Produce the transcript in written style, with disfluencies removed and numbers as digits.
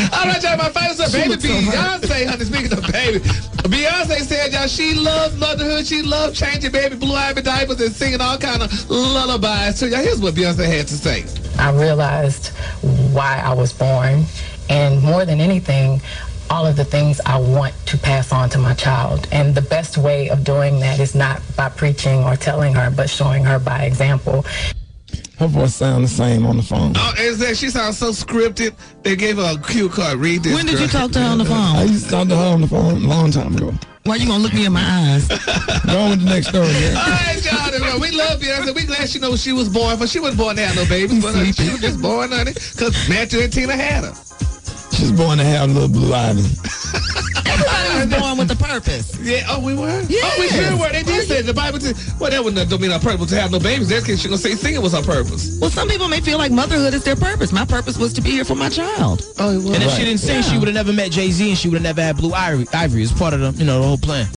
All right, y'all, my final son, baby Beyonce, honey, speaking of baby, Beyonce said, y'all, she loves motherhood. She loves changing baby Blue Ivy diapers and singing all kind of lullabies to y'all. Here's what Beyonce had to say. I realized why I was born, and more than anything, all of the things I want to pass on to my child. And the best way of doing that is not by preaching or telling her, but showing her by example. Her voice sounds the same on the phone. Oh, exactly. She sounds so scripted. They gave her a cue card. Read this. When did you talk to her on the phone? I used to talk to her on the phone a long time ago. Why you gonna look me in my eyes? Go on with the next story, man. All right, y'all. We love Beyonce. We glad she knows she was born, but she wasn't born to have no babies. But she was just born, honey, because Matthew and Tina had her. She's born to have little Blue Ivy. Everybody was born with a purpose. Yeah, oh, we were? Yeah. Oh, we sure were. They did say the Bible said, well, that wouldn't don't mean our purpose to have no babies. That's because she's going to say singing was our purpose. Well, some people may feel like motherhood is their purpose. My purpose was to be here for my child. Oh, it was. And if she didn't sing, she would have never met Jay-Z and she would have never had Blue Ivy. It's part of the, the whole plan.